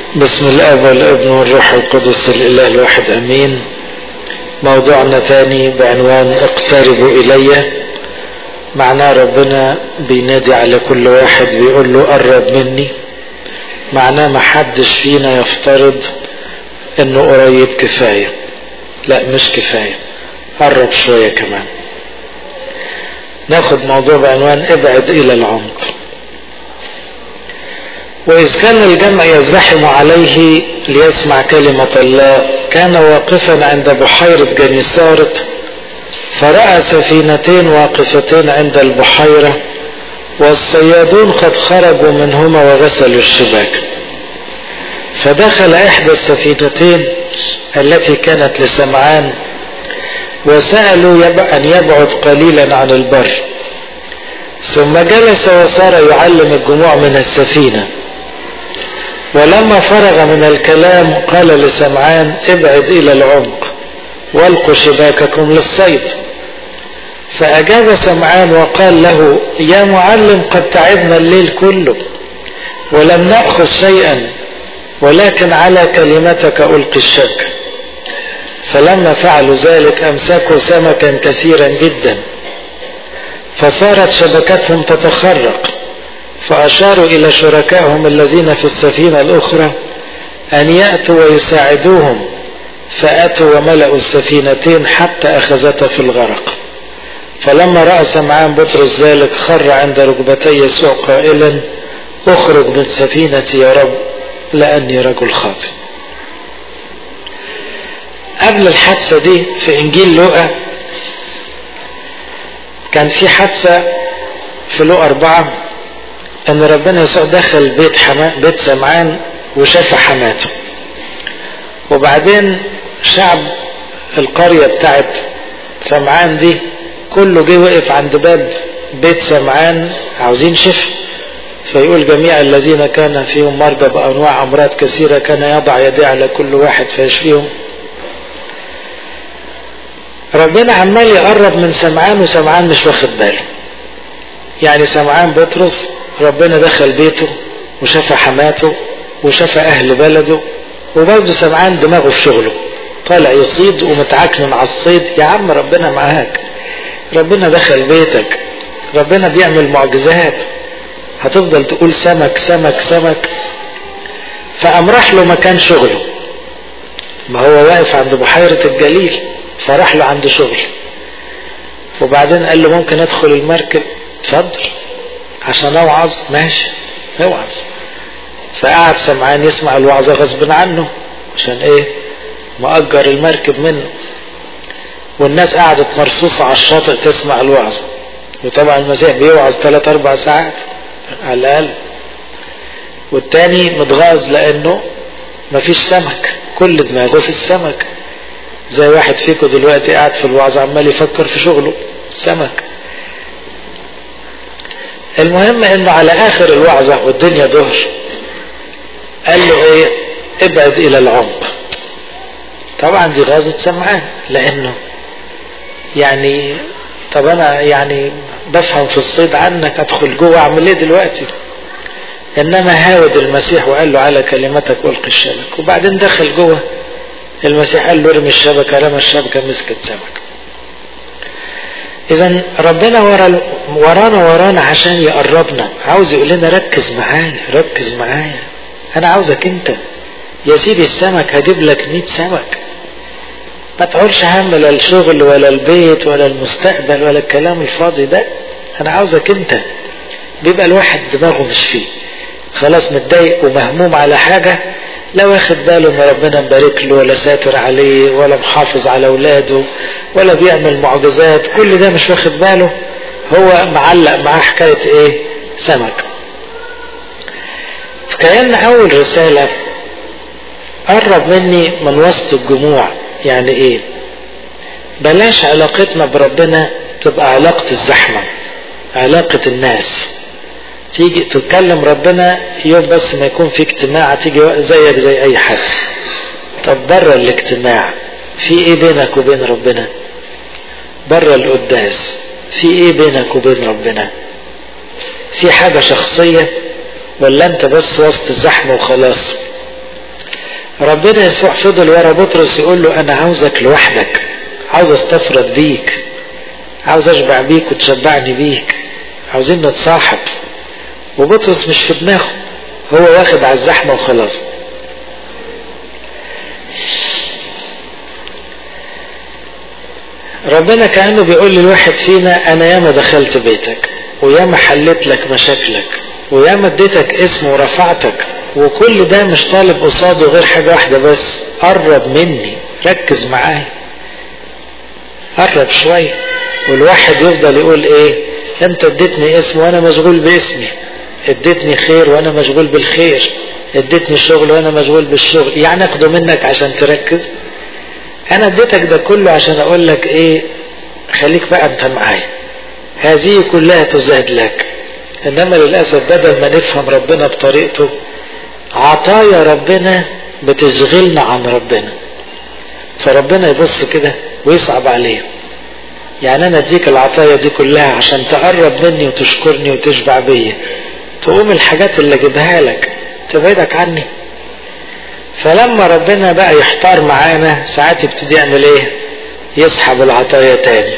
بسم الاب والابن والروح القدس الاله الواحد امين. موضوعنا ثاني بعنوان اقتربوا الي. معناه ربنا بينادي على كل واحد بيقول له قرب مني. معناه محدش فينا يفترض انه قريب كفاية، لا مش كفاية، قرب شوية كمان. ناخد موضوع بعنوان ابعد الى العمق. وإذ كان الجمع يزدحم عليه ليسمع كلمة الله، كان واقفا عند بحيرة جنيسارة، فرأى سفينتين واقفتين عند البحيرة، والصيادون قد خرجوا منهما وغسلوا الشباك. فدخل إحدى السفينتين التي كانت لسمعان، وسألوا أن يبعد قليلا عن البر. ثم جلس وصار يعلم الجموع من السفينة. ولما فرغ من الكلام قال لسمعان: ابعد إلى العمق والقوا شباككم للصيد. فأجاب سمعان وقال له: يا معلم، قد تعبنا الليل كله ولم نأخذ شيئا، ولكن على كلمتك ألقي الشبك. فلما فعلوا ذلك أمسكوا سمكا كثيرا جدا، فصارت شبكتهم تتخرق. فأشاروا إلى شركائهم الذين في السفينة الأخرى أن يأتوا ويساعدوهم، فأتوا وملأوا السفينتين حتى أخذتا في الغرق. فلما رأى سمعان بطرس ذلك خر عند ركبتي يسوع قائلا: اخرج من سفينتي يا رب، لأني رجل خاطئ. قبل الحادثة دي في إنجيل لوقا كان في حادثة في لوقا 4 ان ربنا يسوع دخل بيت سمعان وشاف حماته، وبعدين شعب القرية بتاعت سمعان دي كله جه وقف عند باب بيت سمعان عاوزين شفاء. فيقول: جميع الذين كان فيهم مرضى بأنواع أمراض كثيرة كان يضع يديه على كل واحد فيشفيهم. ربنا عمال يقرب من سمعان وسمعان مش واخد باله. يعني سمعان بطرس ربنا دخل بيته وشاف حماته وشاف اهل بلده، وبرضه سمعان دماغه في شغله طالع يصيد ومتعكنن على الصيد. يا عم ربنا معاك، ربنا دخل بيتك، ربنا بيعمل معجزات، هتفضل تقول سمك سمك سمك؟ فقام راح له مكان شغله، ما هو واقف عند بحيرة الجليل، فراح له عند شغله. وبعدين قال له: ممكن ادخل المركب؟ اتفضل عشان اوعظ. ماشي اوعظ. فقعد سمعان يسمع الوعظة غصب عنه، عشان ايه؟ مأجر المركب منه. والناس قعدت مرصوصة على الشاطئ تسمع الوعظة، وطبعا المسيح بيوعظ 3-4 ساعات على الأقل. والتاني متغاظ لأنه مفيش سمك، كل دماغه في السمك. زي واحد فيكم دلوقتي قاعد في الوعظة عمال يفكر في شغله السمك. المهم انه على اخر الوعظة والدنيا ظهر قال له ايه؟ ابعد الى العمق. طبعا دي غازة سمعان، لانه يعني طب انا يعني بفهم في الصيد عنك، ادخل جوه اعمل ايه دلوقتي؟ انما هاود المسيح وقال له: على كلمتك القي الشبك. وبعدين دخل جوه، المسيح قال له: ارمي الشبكة، رمى الشبكة مسكت سمك. اذا ربنا ورانا عشان يقربنا، عاوز يقول لنا: ركز معايا ركز معايا، انا عاوزك انت يا سيدي. السمك هجيب لك 100 سمك، ما تعولش هم لا الشغل ولا البيت ولا المستقبل ولا الكلام الفاضي ده، انا عاوزك انت. بيبقى الواحد دماغه مش فيه، خلاص متضايق ومهموم على حاجة، لا واخد باله ان ربنا مبارك له ولا ساتر عليه ولا محافظ على اولاده ولا بيعمل معجزات، كل ده مش واخد باله، هو معلق معاه حكاية ايه؟ سمك. فكأن اول رسالة: قرب مني من وسط الجموع. يعني ايه؟ بلاش علاقتنا بربنا تبقى علاقة الزحمة، علاقة الناس. تيجي تتكلم ربنا يوم بس ما يكون في اجتماع تيجي زيك زي اي حد. طب بره الاجتماع في ايه بينك وبين ربنا؟ بره القداس في ايه بينك وبين ربنا؟ في حاجة شخصية ولا انت بس وسط الزحمة وخلاص؟ ربنا يسوع فضل ورا بطرس يقول له انا عاوزك لوحدك، عاوز استفرد بيك، عاوز اشبع بيك وتشبعني بيك، عاوزين نتصاحب. وبطرس مش في دماغه، هو واخد على الزحمة وخلاص. ربنا كأنه بيقول للواحد فينا انا ياما دخلت بيتك وياما حلت لك مشاكلك وياما اديتك اسم ورفعتك، وكل ده مش طالب قصاده غير حاجة واحدة بس، قرب مني، ركز معايا، قرب شوية. والواحد يفضل يقول ايه، انت اديتني اسم وانا مشغول باسمي، اديتني خير وانا مشغول بالخير، اديتني شغل وانا مشغول بالشغل، يعني اخده منك عشان تركز؟ انا اديتك ده كله عشان اقول لك ايه، خليك بقى انت معايا، هذه كلها تزاد لك. انما للأسف بدل ما نفهم ربنا بطريقته، عطايا ربنا بتشغلنا عن ربنا، فربنا يبص كده ويصعب عليه. يعني انا اديك العطايا دي كلها عشان تقرب مني وتشكرني وتشبع بيا، تقوم الحاجات اللي اجيبها لك تبعدك عني. فلما ربنا بقى يحتار معانا ساعات يبتدي يعمل ايه، يسحب العطايا تاني.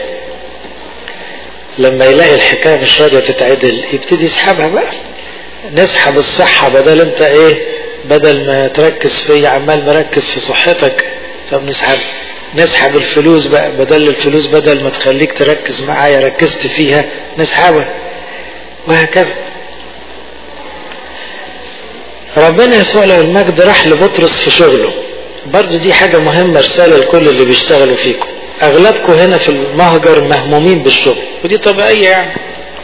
لما يلاقي الحكاية مش راضية تتعدل يبتدي يسحبها بقى. نسحب الصحة، بدل انت ايه، بدل ما تركز في عمال مركز في صحتك، طب نسحب الفلوس بقى، بدل الفلوس بدل ما تخليك تركز معايا ركزت فيها نسحبها، وهكذا. ربنا يسوع له المجد راح لبطرس في شغله، برضو دي حاجة مهمة، رسالة لكل اللي بيشتغلوا فيكم. اغلبكم هنا في المهجر مهمومين بالشغل، ودي طبيعية يعني،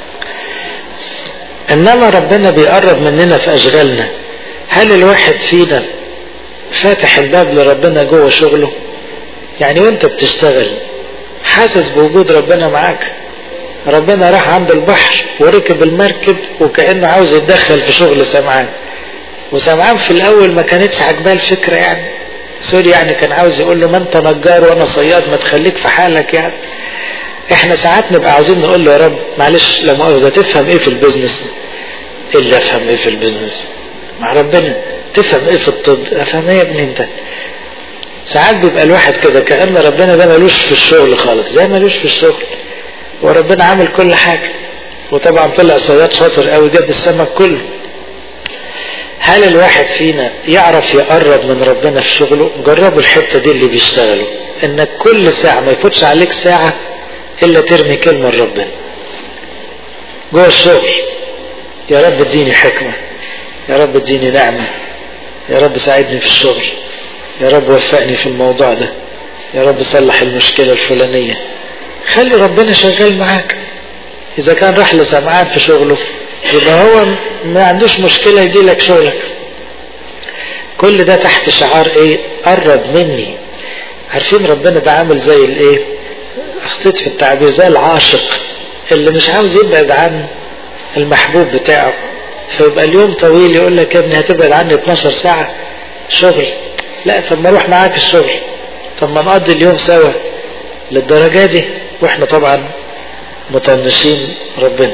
انما ربنا بيقرب مننا في اشغالنا. هل الواحد فينا فاتح الباب لربنا جوه شغله؟ يعني وانت بتشتغل حاسس بوجود ربنا معاك؟ ربنا راح عند البحر وركب المركب وكأنه عاوز يتدخل في شغل سمعان، وسمعان في الاول ما كانتش عجباه الفكرة، يعني سوري، يعني كان عاوز يقول له ما انت نجار وانا صياد، ما تخليك في حالك. يعني احنا ساعات نبقى عاوزين نقول له يا رب معلش لا مؤاخذة، تفهم ايه في البيزنس؟ اللي افهم ايه في البيزنس مع ربنا؟ تفهم ايه في الطب؟ افهم ايه يا ابني انت؟ ساعات بيبقى الواحد كده كأن ربنا ده ملوش في الشغل خالص، زي ملوش في الشغل، وربنا عامل كل حاجة. وطبعا طلع صياد شاطر قوي جاب السمك كله. هل الواحد فينا يعرف يقرب من ربنا في شغله؟ جربوا الحتة دي اللي بيشتغلوا، انك كل ساعة ما يفوتش عليك ساعة الا ترمي كلمة لربنا جوه الشغل. يا رب اديني حكمة، يا رب اديني نعمة، يا رب ساعدني في الشغل، يا رب وفقني في الموضوع ده، يا رب صلح المشكلة الفلانية. خلي ربنا شغال معاك. اذا كان راح لسمعان في شغله يبقى هو ما عندوش مشكلة يجي لك شغلك. كل ده تحت شعار ايه؟ قرب مني. عارفين ربنا ده عامل زي الايه، اخطيت في التعبير، زي العاشق اللي مش عاوز يبعد عن المحبوب بتاعه، فيبقى اليوم طويل يقول لك يا ابني هتبعد عني 12 ساعة شغل، لا طب ما اروح معاك الشغل، طب ما نقضي اليوم سوا. للدرجة دي واحنا طبعا مطنشين ربنا.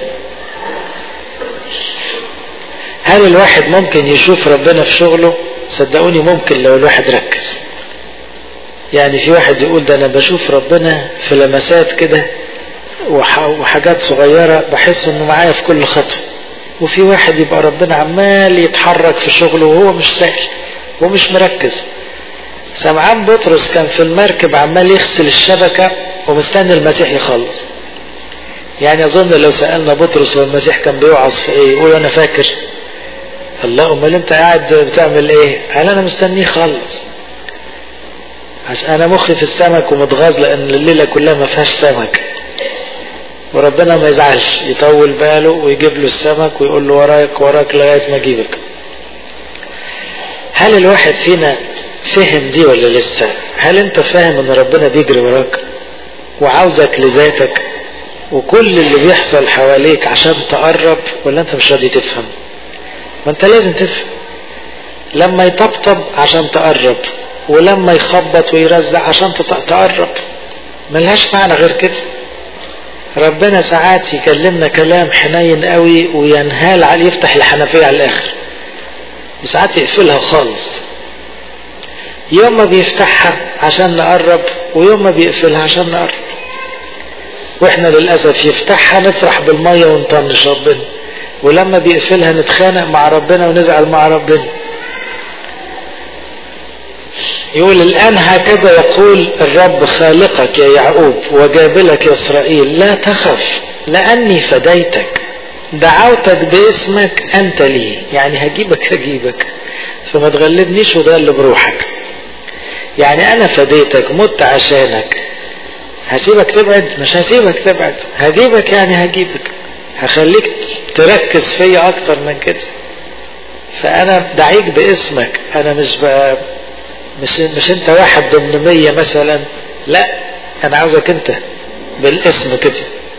هل الواحد ممكن يشوف ربنا في شغله؟ صدقوني ممكن لو الواحد ركز. يعني في واحد يقول ده انا بشوف ربنا في لمسات كده وحاجات صغيرة بحس انه معايا في كل خطوة. وفي واحد يبقى ربنا عمال يتحرك في شغله وهو مش سائل ومش مركز. سمعان بطرس كان في المركب عمال يغسل الشبكة ومستني المسيح يخلص. يعني اظن لو سألنا بطرس والمسيح كان بيوعظ في ايه يقول انا فاكر. الله، امال انت قاعد بتعمل ايه؟ قال انا مستنيه يخلص، عشان انا مخي في السمك ومتغاظ لان الليلة كلها ما فيهاش سمك. وربنا ما يزعلش، يطول باله ويجيب له السمك ويقول له وراك وراك لغاية ما اجيبك. هل الواحد فينا فهم دي ولا لسه؟ هل انت فاهم ان ربنا بيجري وراك وعاوزك لذاتك وكل اللي بيحصل حواليك عشان تقرب، ولا انت مش راضي تفهم؟ ما انت لازم تفهم. لما يطبطب عشان تقرب، ولما يخبط ويرزع عشان تقرب، ملهاش معنى غير كده. ربنا ساعات يكلمنا كلام حنين قوي وينهال عليه، يفتح الحنفية على الاخر، وساعات يقفلها خالص. يوم ما بيفتحها عشان نقرب، ويوم ما بيقفلها عشان نقرب. واحنا للأسف يفتحها نفرح بالمية ونطنش ربنا، ولما بيقفلها نتخانق مع ربنا ونزعل مع ربنا. يقول الآن هكذا يقول الرب خالقك يا يعقوب وجابلك يا إسرائيل، لا تخف لأني فديتك، دعوتك باسمك أنت لي، يعني هجيبك فما تغلبنيش وتغلب روحك. يعني أنا فديتك، مت عشانك، هسيبك تبعد؟ مش هسيبك تبعد، هجيبك، يعني هجيبك، هخليك تركز فيا أكتر من كده. فأنا دعيك باسمك، أنا مش انت واحد ضمن 100 مثلا، لا، انا عاوزك انت بالاسم كده.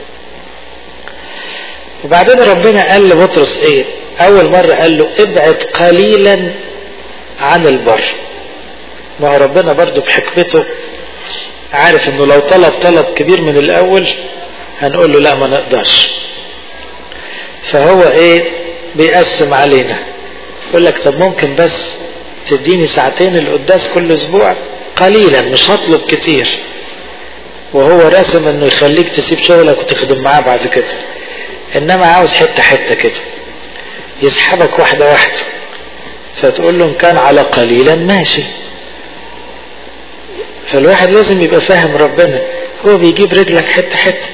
وبعدين ربنا قال لبطرس ايه؟ اول مرة قال له ابعد قليلا عن البر. ما هو ربنا برضو بحكمته عارف انه لو طلب كبير من الاول هنقول له لا ما نقدرش. فهو ايه؟ بيقسم علينا، يقول لك طب ممكن بس تديني ساعتين القداس كل اسبوع، قليلا، مش هطلب كتير. وهو راسم انه يخليك تسيب شغلك وتخدم معاه بعد كده، انما عاوز حتة كده، يسحبك واحدة. فتقول له ان كان على قليلا ماشي. فالواحد لازم يبقى فاهم ربنا، هو بيجيب رجلك حتة.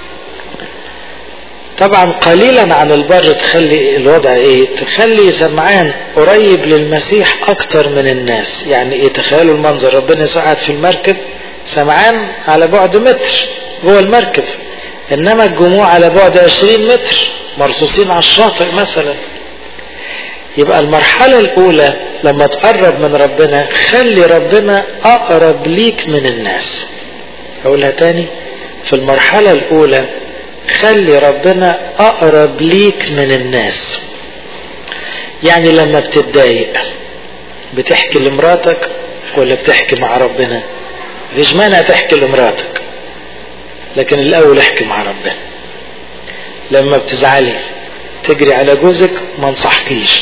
طبعا قليلا عن البر تخلي الوضع ايه؟ تخلي سمعان قريب للمسيح اكتر من الناس. يعني ايه؟ تخيلوا المنظر، ربنا قاعد في المركب، سمعان على بعد متر جوه المركب، انما الجموع على بعد 20 متر مرصوصين على الشاطئ مثلا. يبقى المرحلة الاولى لما تقرب من ربنا، خلي ربنا اقرب ليك من الناس. اقولها تاني، في المرحلة الاولى خلي ربنا اقرب ليك من الناس. يعني لما بتتضايق بتحكي لمراتك ولا بتحكي مع ربنا؟ مفيش مانع تحكي لمراتك، لكن الاول احكي مع ربنا. لما بتزعلي تجري على جوزك ما انصحكيش،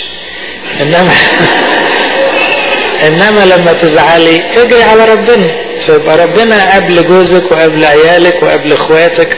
انما لما تزعلي اجري على ربنا. فيبقى ربنا قبل جوزك وقبل عيالك وقبل اخواتك.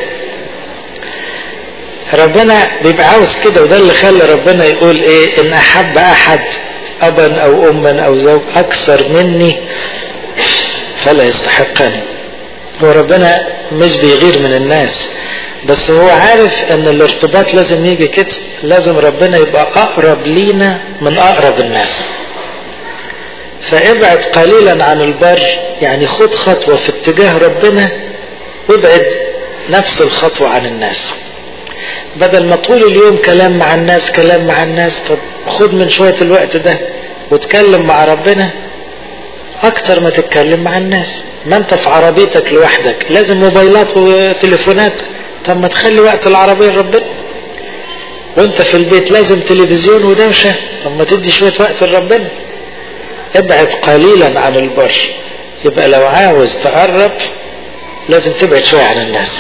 ربنا بيبقى عاوز كده، وده اللي خلى ربنا يقول ايه؟ ان احب احد ابا او اما او زوج اكثر مني فلا يستحقني. هو ربنا مش بيغير من الناس، بس هو عارف ان الارتباط لازم يجي كده، لازم ربنا يبقى اقرب لينا من اقرب الناس. فابعد قليلا عن البر، يعني خد خطوة في اتجاه ربنا وابعد نفس الخطوة عن الناس. بدل ما طول اليوم كلام مع الناس، طب خد من شوية الوقت ده وتكلم مع ربنا اكتر ما تتكلم مع الناس. ما انت في عربيتك لوحدك لازم موبايلات وتليفونات، طب ما تخلي وقت العربية لربنا. وانت في البيت لازم تلفزيون ودوشة، طب ما تدي شوية وقت لربنا. ابعد قليلا عن البر. يبقى لو عاوز تقرب لازم تبعد شوية عن الناس.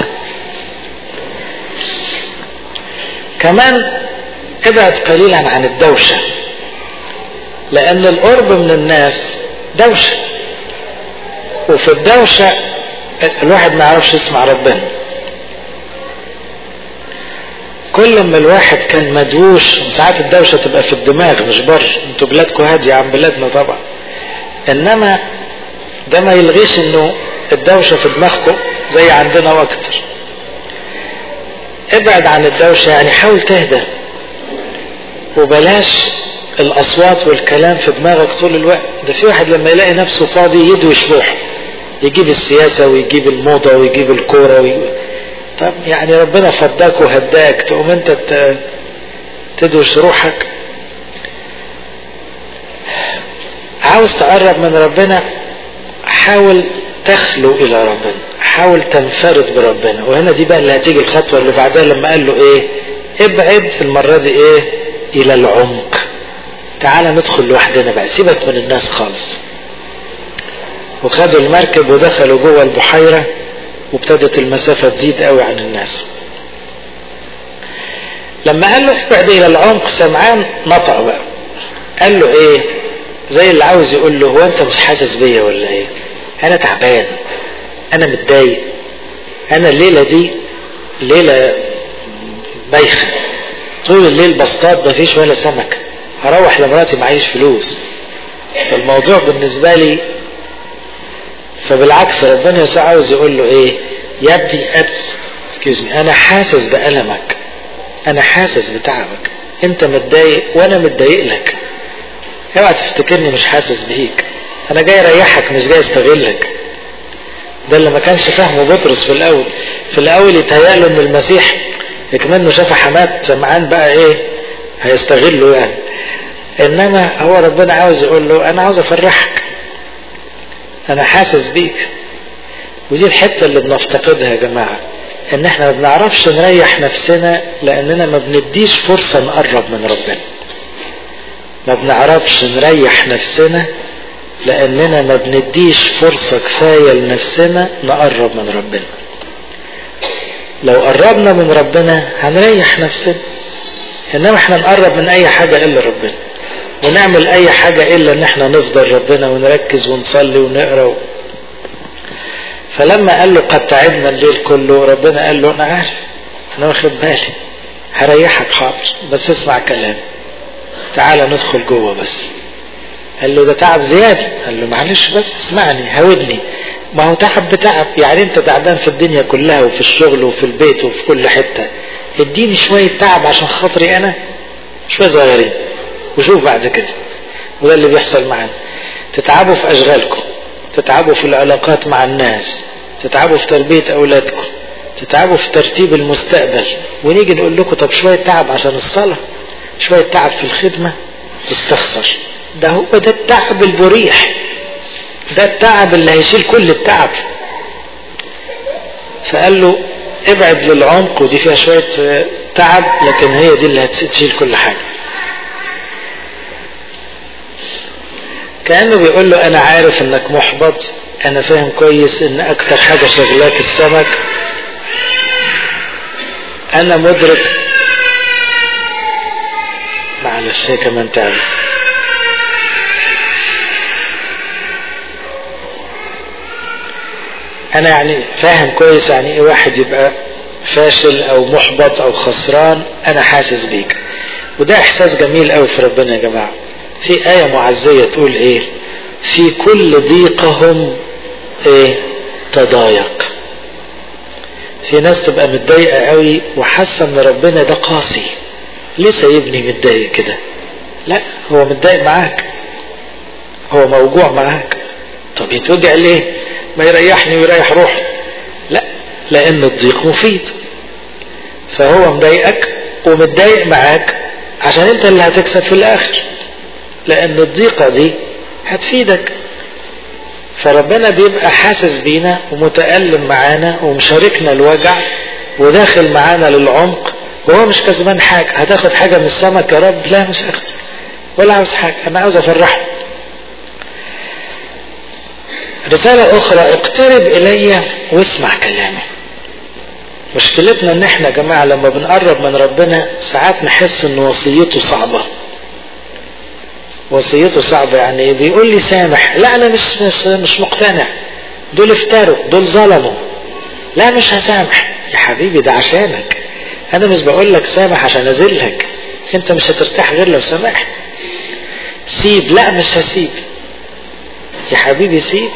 كمان ابعد قليلا عن الدوشة، لان القرب من الناس دوشة، وفي الدوشة الواحد ما يعرفش يسمع ربنا. كل ما الواحد كان مدوش، ساعات الدوشة تبقى في الدماغ مش بر، انتوا بلادكم هادية عن بلادنا طبعا، انما ده ما يلغيش انه الدوشة في دماغكم زي عندنا واكتر. ابعد عن الدوشة، يعني حاول تهدى وبلاش الاصوات والكلام في دماغك طول الوقت. ده في واحد لما يلاقي نفسه فاضي يدوش روحه، يجيب السياسة ويجيب الموضة ويجيب الكورة طب يعني ربنا فضاك وهداك، تقوم انت تدوش روحك؟ عاوز تقرب من ربنا، حاول تخلو الى ربنا، حاول تنفرد بربنا. وهنا دي بقى اللي هتيجي الخطوة اللي بعدها، لما قال له ايه؟ ابعد المرة دي ايه؟ الى العمق. تعالى ندخل لوحدنا بقى، سيبك من الناس خالص. وخدوا المركب ودخلوا جوه البحيرة، وابتدت المسافة تزيد قوي عن الناس. لما قال له ابعد الى العمق، سمعان نطق بقى، قال له ايه؟ زي اللي عاوز يقول له هو انت مش حاسس بيا ولا ايه؟ انا تعبان، انا متضايق، انا الليلة دي ليلة بايخة، طول الليل بصطاد مفيش ولا سمك، هروح لمراتي معيش فلوس. فالموضوع بالنسبة لي، فبالعكس ربنا يسوع عاوز يقول له ايه؟ يا ابني انا حاسس بألمك، انا حاسس بتعبك، انت متضايق وانا متضايق لك، اوعى تفتكرني مش حاسس بيك، انا جاي اريحك مش جاي استغلك. ده اللي ما كانش فاهمه بطرس في الاول يتهيأله ان المسيح كمان شاف حمات سمعان بقى ايه هيستغله يعني، انما هو ربنا عاوز يقول له انا عاوز افرحك، انا حاسس بيك. ودي الحتة اللي بنفتقدها يا جماعة، ان احنا ما بنعرفش نريح نفسنا لاننا ما بنديش فرصة نقرب من ربنا. ما بنعرفش نريح نفسنا لاننا ما بنديش فرصة كفاية لنفسنا نقرب من ربنا. لو قربنا من ربنا هنريح نفسنا، انما احنا نقرب من اي حاجة الا ربنا، ونعمل اي حاجة الا ان احنا نفضل ربنا ونركز ونصلي ونقرأ. فلما قال له قد تعبنا الليل كله، ربنا قال له انا عارف، انا واخد بالي، هريحك حاضر، بس اسمع كلام، تعال ندخل جوه بس. قال له ده تعب زيادة، قال له معلش بس اسمعني هودني، ما هو تعب بتعب، يعني انت تعبان في الدنيا كلها وفي الشغل وفي البيت وفي كل حتة، اديني شوية تعب عشان خاطري انا، شوية صغيرين وشوف بعد كده. وده اللي بيحصل معانا، تتعبوا في اشغالكم، تتعبوا في العلاقات مع الناس، تتعبوا في تربية اولادكم، تتعبوا في ترتيب المستقبل، ونيجي نقول لكم طب شوية تعب عشان الصلاة، شوية تعب في الخدمة، تستخسر. ده هو ده التعب المريح، ده التعب اللي هيشيل كل التعب. فقال له ابعد للعمق، ودي فيها شوية تعب لكن هي دي اللي هتشيل كل حاجة. كأنه بيقول له انا عارف انك محبط، انا فاهم كويس ان اكتر حاجة شغلاك السمك، انا مدرك، معلش هي كمان تعبت. انا يعني فاهم كويس يعني ايه واحد يبقى فاشل او محبط او خسران، انا حاسس بيك. وده احساس جميل قوي في ربنا يا جماعة. في آية معزية تقول ايه؟ في كل ضيقهم ايه؟ تضايق. في ناس تبقى متضايقة قوي وحاسة ان ربنا ده قاسي، ليه سايبني متضايق كده؟ لا، هو متضايق معاك، هو موجوع معاك. طب يتوجع ليه؟ ما يريحني ويريح روحه. لا، لان الضيق مفيد. فهو مضايقك ومتضايق معاك عشان انت اللي هتكسب في الاخر، لان الضيقة دي هتفيدك. فربنا بيبقى حاسس بينا ومتألم معانا ومشاركنا الوجع وداخل معانا للعمق، وهو مش كسبان حاجة. هتاخد حاجة من السمك يا رب؟ لا، مش هاخد ولا عاوز حاجة، انا عاوز افرحه. رسالة اخرى، اقترب الي واسمع كلامي. مشكلتنا ان احنا يا جماعة لما بنقرب من ربنا ساعات نحس ان وصيته صعبة. وصيته صعبة يعني بيقول لي سامح، لا انا مش مقتنع، دول افتروا، دول ظلموا، لا مش هسامح. يا حبيبي ده عشانك، انا مش بقول لك سامح عشان اذلك، انت مش هترتاح غير لو سامحت. سيب، لا مش هسيب. يا حبيبي سيب،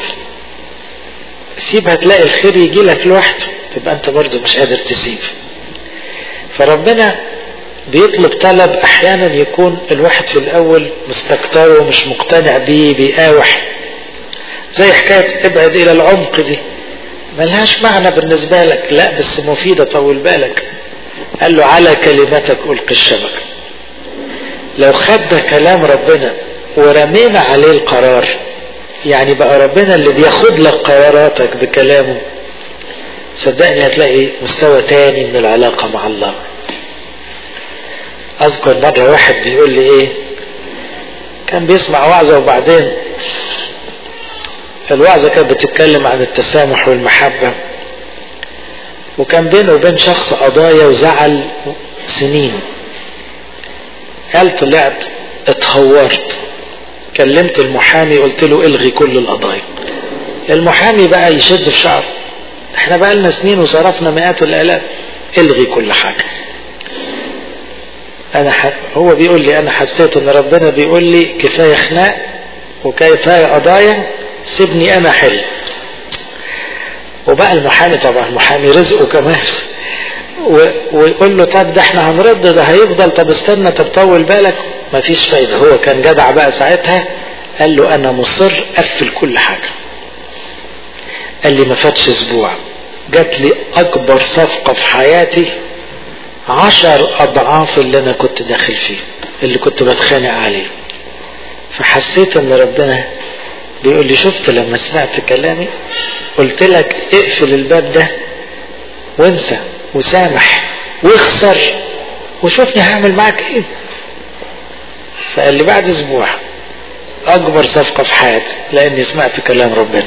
هتلاقي الخير يجي لك لوحده، تبقى انت برضو مش قادر تسيب. فربنا بيطلب طلب احيانا يكون الواحد في الاول مستكتره ومش مقتنع بيه، بيقاوح. زي حكاية ابعد الى العمق دي، ملهاش معنى بالنسبة لك، لا بس مفيدة، طول بالك. قال له على كلمتك ألقي الشبكة. لو خدنا كلام ربنا ورمينا عليه القرار، يعني بقى ربنا اللي بياخد لك قراراتك بكلامه، صدقني هتلاقي مستوى تاني من العلاقة مع الله. اذكر مرة واحد بيقول لي ايه، كان بيسمع وعظة وبعدين الوعظة كانت بتتكلم عن التسامح والمحبة، وكان بينه وبين شخص قضايا وزعل سنين. قال طلعت اتهورت كلمت المحامي قلت له الغي كل القضايا. المحامي بقى يشد في شعره، احنا بقى لنا سنين وصرفنا مئات الالاف، الغي كل حاجة. هو بيقول لي انا حسيت ان ربنا بيقول لي كفاية خناق وكفاية قضايا، سيبني انا حل. وبقى المحامي طبعا المحامي رزقه كمان ويقول له طب ده احنا هنرد، ده هيفضل، طب استنى، طب طول بالك. مفيش فايدة. هو كان جدع بقى ساعتها، قال له انا مصر قفل كل حاجة. قال لي ما فاتش اسبوع جات لي اكبر صفقة في حياتي 10 اضعاف اللي انا كنت داخل فيه، اللي كنت بتخانق عليه. فحسيت ان ربنا بيقول لي شفت لما سمعت كلامي قلت لك اقفل الباب ده وانسى وسامح واخسر وشوفني هعمل معاك ايه. فقال لي بعد اسبوع اكبر صفقة في حياتي لاني سمعت كلام ربنا.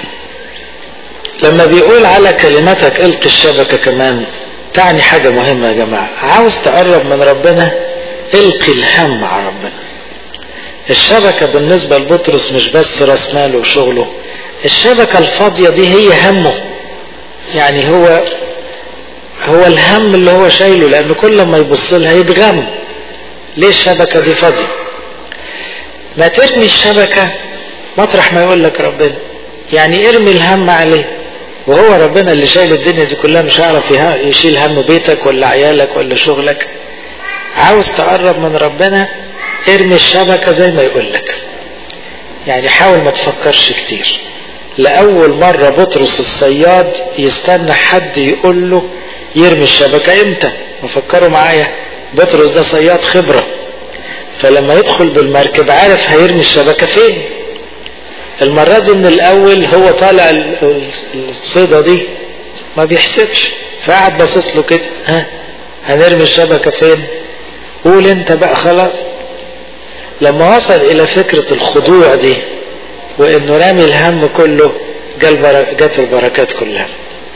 لما بيقول على كلمتك القي الشبكة كمان، تعني حاجة مهمة يا جماعة. عاوز تقرب من ربنا القي الهم على ربنا. الشبكة بالنسبة لبطرس مش بس راس ماله وشغله، الشبكة الفاضية دي هي همه. يعني هو الهم اللي هو شايله، لأنه كل ما يبص لها يتغم. ليه الشبكة دي فاضية؟ ما ترمي الشبكة مطرح ما يقول لك ربنا، يعني ارمي الهم عليه. وهو ربنا اللي شايل الدنيا دي كلها، مش هيعرف يشيل هم بيتك ولا عيالك ولا شغلك. عاوز تقرب من ربنا ارمي الشبكة زي ما يقول لك. يعني حاول ما تفكرش كتير. لأول مرة بطرس الصياد يستنى حد يقول له يرمي الشبكة امتى. وفكروا معايا بطرس ده صياد خبرة، فلما يدخل بالمركب عارف هيرمي الشبكة فين. المرة دي من الأول هو طالع الصيدة دي ما بيحسبش، فقعد باصص له كده، هنرمي الشبكة فين؟ قول انت بقى خلاص. لما وصل الى فكرة الخضوع دي وانه رامي الهم كله، جت البركات كلها.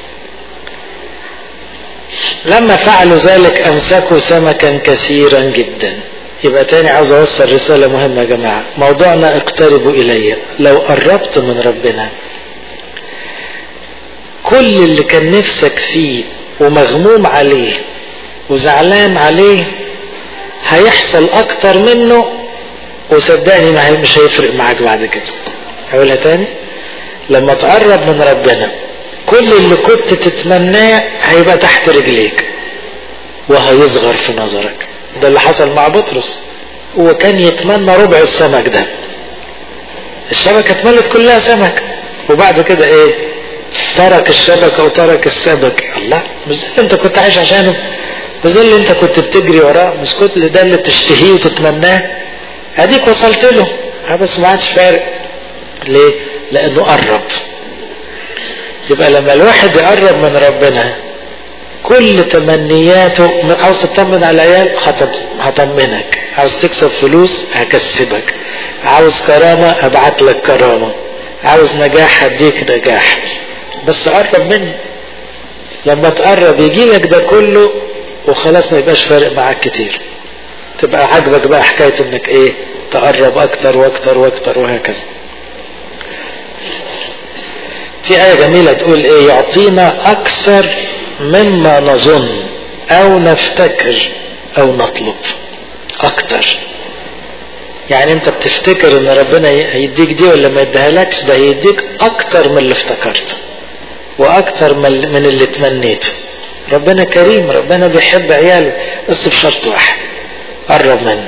لما فعلوا ذلك امسكوا سمكا كثيرا جدا. يبقى تاني عاوز اوصل رسالة مهمة يا جماعة. موضوعنا اقتربوا الي. لو قربت من ربنا كل اللي كان نفسك فيه ومغموم عليه وزعلان عليه هيحصل اكتر منه، وصدقني مش هيفرق معاك بعد كده. هقولها تاني. لما تقرب من ربنا كل اللي كنت تتمناه هيبقى تحت رجليك وهيصغر في نظرك. ده اللي حصل مع بطرس. هو كان يتمنى ربع السمك ده، الشبكة اتملت كلها سمك، وبعد كده ايه؟ ترك الشبكة وترك السمك. الله، مش ده اللي انت كنت عايش عشانه؟ مش ده اللي انت كنت بتجري وراه؟ مش كل ده اللي تشتهيه وتتمناه؟ اديك وصلت له، بس ما عادش فارق. ليه؟ لانه قرب. يبقى لما الواحد يقرب من ربنا كل تمنياته، عاوز تطمن على العيال هطمنك، عاوز تكسب فلوس هكسبك، عاوز كرامة هبعت لك كرامة، عاوز نجاح هديك نجاح، بس قرب مني. لما تقرب يجي لك ده كله وخلاص ما يبقاش فارق معاك كتير. تبقى عاجبك بقى حكاية انك ايه؟ تقرب اكتر واكتر واكتر وهكذا. في آية جميلة تقول ايه؟ يعطينا اكثر مما نظن او نفتكر او نطلب. اكتر يعني انت بتفتكر ان ربنا هيديك دي ولا ما يديها لكش، ده هيديك اكتر من اللي افتكرته واكتر من اللي تمنيته. ربنا كريم، ربنا بيحب عياله، بس بشرط واحد، قرب منه.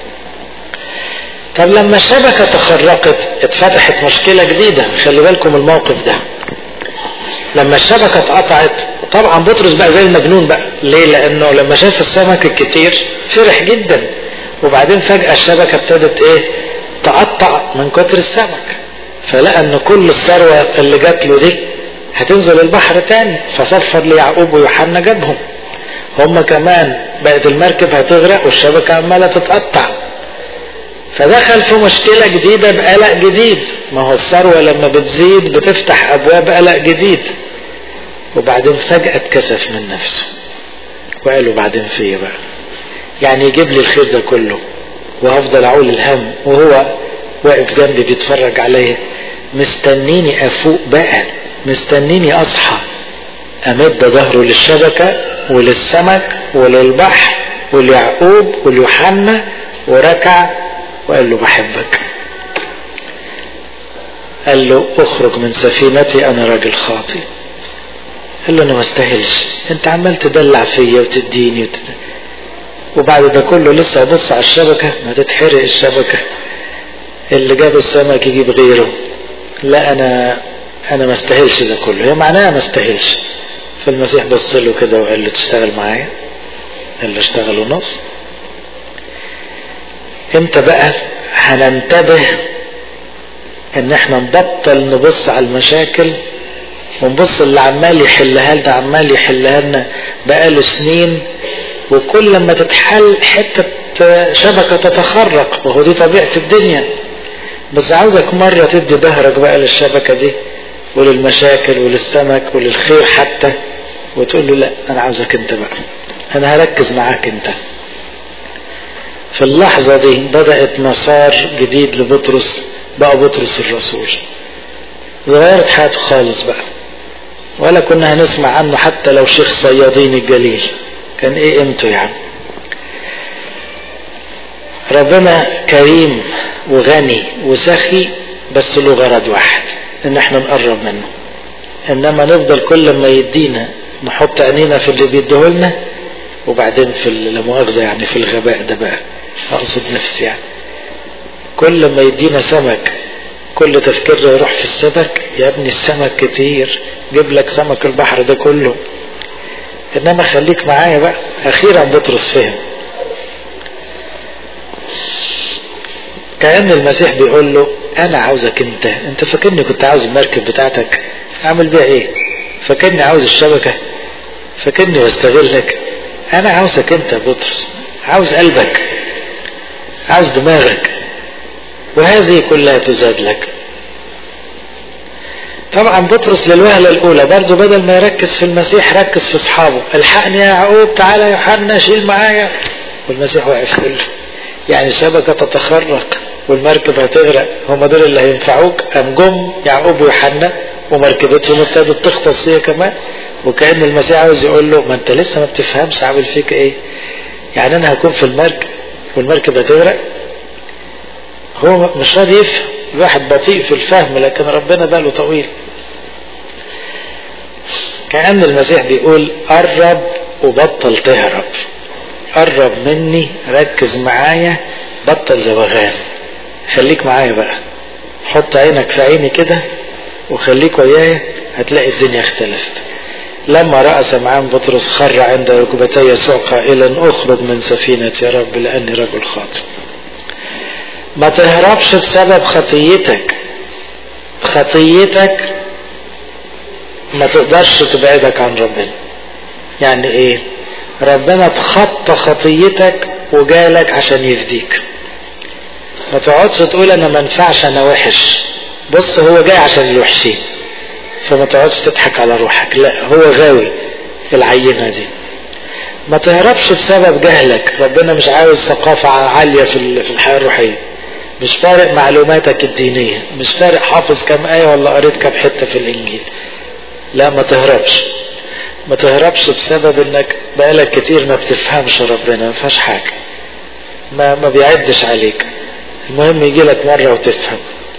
طب لما الشبكة تخرقت اتفتحت مشكلة جديدة. خلي بالكم الموقف ده. لما الشبكة اتقطعت طبعا بطرس بقى زي المجنون بقى. ليه؟ لانه لما شاف السمك الكتير فرح جدا، وبعدين فجأة الشبكة ابتدت ايه؟ تقطع من كتر السمك. فلقى ان كل الثروة اللي جات له دي هتنزل البحر تاني، فصفر ليعقوب ويوحنا جابهم. هم كمان بقت المركب هتغرق والشبكة عمالة تتقطع. فدخل في مشكلة جديدة بقلق جديد. ما هو الثروة لما بتزيد بتفتح ابواب قلق جديد. وبعدين فجأة اتكسف من نفسه وقالوا بعدين فيا بقى، يعني يجيب لي الخير ده كله وهفضل اعول الهم وهو واقف جنبي بيتفرج عليا، مستنيني افوق بقى، مستنيني اصحى امد ظهره للشبكة وللسمك وللبحر وليعقوب وليوحنا، وركع وقال له بحبك. قال له اخرج من سفينتي انا راجل خاطئ. قال له انا ما استاهلش، انت عمال تدلع فيا وتديني وبعد ده كله لسه ابص على الشبكة، ما تتحرق الشبكة، اللي جاب السمك يجيب غيره. لا انا ما استاهلش ده كله، هي معناها ما استاهلش. فالمسيح بص له كده وقال له تشتغل معايا؟ قال له اشتغل ونص. امتى بقى هننتبه ان احنا نبطل نبص على المشاكل ونبص اللي عمال يحلها لنا، عمال يحلها لنا بقاله سنين، وكل لما تتحل حتة شبكة تتخرق، وهو دي طبيعة الدنيا. بس عاوزك مرة تدي ظهرك بقى للشبكة دي وللمشاكل وللسمك وللخير حتى، وتقول له لا انا عاوزك انت بقى، انا هركز معاك انت. في اللحظة دي بدأت مسار جديد لبطرس، بقى بطرس الرسول، غيرت حياته خالص بقى. ولا كنا هنسمع عنه حتى لو شيخ صيادين الجليل، كان ايه قيمته يعني؟ ربنا كريم وغني وسخي، بس له غرض واحد، ان احنا نقرب منه. انما نفضل كل ما يدينا نحط عينينا في اللي بيديهولنا، وبعدين في لا مؤاخذة يعني في الغباء ده بقى، اقصد نفسي يعني، كل ما يدينا سمك كل تفكيرنا يروح في السمك. يا ابني السمك كتير، جيب لك سمك البحر ده كله، انما خليك معايا بقى. اخيرا بطرس فهم، كأن المسيح بيقول له انا عاوزك انت فاكرني كنت عاوز المركب بتاعتك اعمل بيها ايه؟ فاكرني عاوز الشبكة؟ فاكرني بستغلك؟ انا عاوزك انت يا بطرس، عاوز قلبك، عاوز دماغك، وهذه كلها تزاد لك. طبعا بطرس للوهلة الاولى برضو بدل ما يركز في المسيح ركز في اصحابه. الحقني يا يعقوب، تعالى يا يوحنا شيل معايا، والمسيح واقف كله. يعني الشبكة تتخرق والمركب هتغرق، هم دول اللي هينفعوك؟ قام جم يعقوب ويوحنا ومركبتهم ابتدت تغطس هي كمان. وكأن المسيح عاوز يقول له ما انت لسه ما بتفهمش عامل فيك ايه؟ يعني انا هكون في المركب والمركب هتغرق؟ هو مش راضي يفهم، الواحد بطيء في الفهم، لكن ربنا باله طويل. كأن المسيح بيقول قرب وبطل تهرب، قرب مني، ركز معايا، بطل زوغان، خليك معايا بقى، حط عينك في عيني كده وخليك وياي، هتلاقي الدنيا اختلفت. لما رأى سمعان بطرس خر عند ركبتي يسوع قائلا اخرج من سفينتي يا رب لأني رجل خاطئ. ما تهربش بسبب خطيتك، خطيتك ما تقدرش تبعدك عن ربنا. يعني ايه؟ ربنا تخطى خطيتك وجالك عشان يفديك. ما تقعدش تقول انا ما ينفعش انا وحش، بص هو جاي عشان الوحشين، فما تقعدش تضحك على روحك، لا هو غاوي العينة دي. ما تهربش بسبب جهلك، ربنا مش عاوز ثقافة عالية في الحياة الروحية، مش فارق معلوماتك الدينية، مش فارق حافظ كم آية ولا قريت كم حتة في الإنجيل، لا ما تهربش. ما تهربش بسبب انك بقالك كتير ما بتفهمش ربنا، ما فيهاش حاجة، ما بيعدش عليك، المهم يجي لك مرة وتفهم.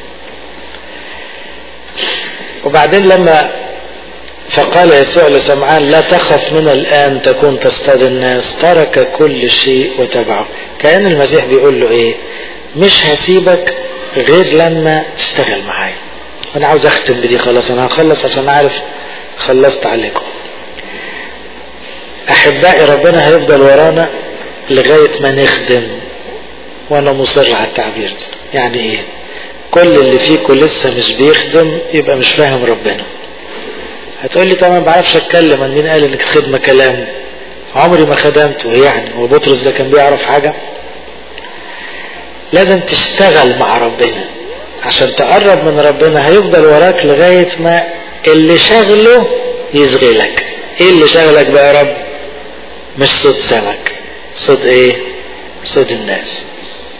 وبعدين لما فقال يسوع لسمعان لا تخف من الآن تكون تصطاد الناس، ترك كل شيء وتبعه. كأن المسيح بيقول له ايه؟ مش هسيبك غير لما تشتغل معايا. انا عاوز اختم بدي، خلاص انا هخلص عشان اعرف خلصت عليكم. احبائي ربنا هيفضل ورانا لغاية ما نخدم، وانا مصر على التعبير ده. يعني ايه؟ كل اللي فيكم لسه مش بيخدم يبقى مش فاهم ربنا. هتقول لي طبعا ما بعرفش اتكلم، مين قال انك خدمة كلام؟ عمري ما خدمت. ويعني وبطرس ده كان بيعرف حاجة؟ لازم تشتغل مع ربنا عشان تقرب من ربنا. هيفضل وراك لغاية ما اللي شغله يشغلك. ايه اللي شغلك بقى يا رب؟ مش صوت سمك، صوت ايه؟ صوت الناس.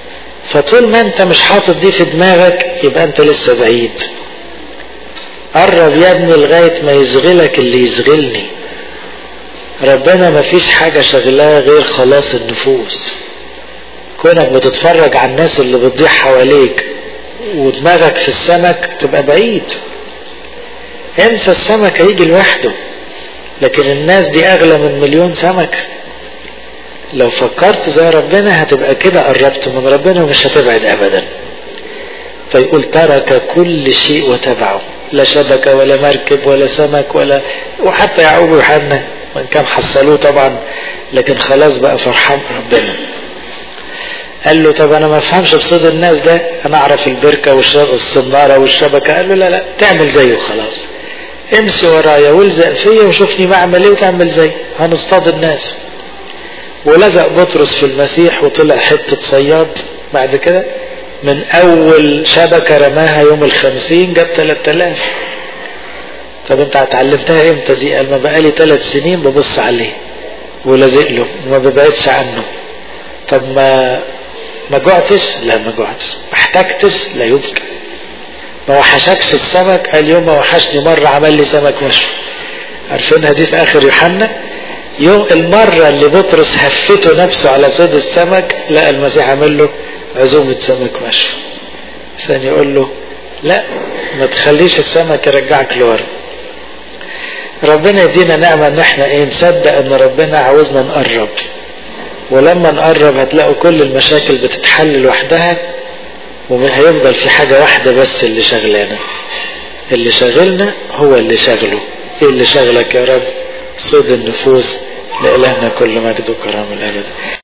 فطول ما انت مش حاطط دي في دماغك يبقى انت لسه بعيد. قرب يا ابني لغاية ما يشغلك اللي يشغلني. ربنا ما فيش حاجة شغلها غير خلاص النفوس. كونك بتتفرج على الناس اللي بتضيع حواليك ودماغك في السمك تبقى بعيد. انسى السمك هيجي لوحده، لكن الناس دي اغلى من مليون سمكة. لو فكرت زي ربنا هتبقى كده قربت من ربنا ومش هتبعد ابدا. فيقول ترك كل شيء وتبعه، لا شبكة ولا مركب ولا سمك وحتى يعقوب ويوحنا وان كان حصلوه طبعا، لكن خلاص بقى فرحان ربنا. قال له طب انا ما افهمش بصيد الناس ده، انا اعرف البركة والصنارة والشبكة. قال له لا لا تعمل زيه خلاص، امشي ورايا والزق فيا وشوفني بعمل ايه وتعمل زي، هنصطاد الناس. ولزق بطرس في المسيح وطلع حتة صياد. بعد كده من اول شبكة رماها يوم 50 جاب 3000. طب انت اتعلمتها امتى دي؟ قال ما بقالي 3 سنين ببص عليه ولازق له وما ببعدش عنه. طب ما جوعتش؟ لا ما جوعتش. ما احتجتش؟ لا يمكن. ما وحشكش السمك؟ قال يوم ما وحشني مرة عمل لي سمك مشوي. عارفينها دي في اخر يوحنا؟ يوم المرة اللي بطرس هفته نفسه على صيد السمك لقى المسيح عمل له عزومة سمك مشوي عشان يقول له لا ما تخليش السمك يرجعك لورا. ربنا يدينا نعمة ان احنا نصدق ان ربنا عاوزنا نقرب، ولما نقرب هتلاقوا كل المشاكل بتتحل لوحدها، وهيفضل في حاجة واحدة بس اللي شغلنا. اللي شغلنا هو اللي شغله. ايه اللي شغلك يا رب؟ صيد النفوس. لإلهنا كل مجد وكرم الأبد.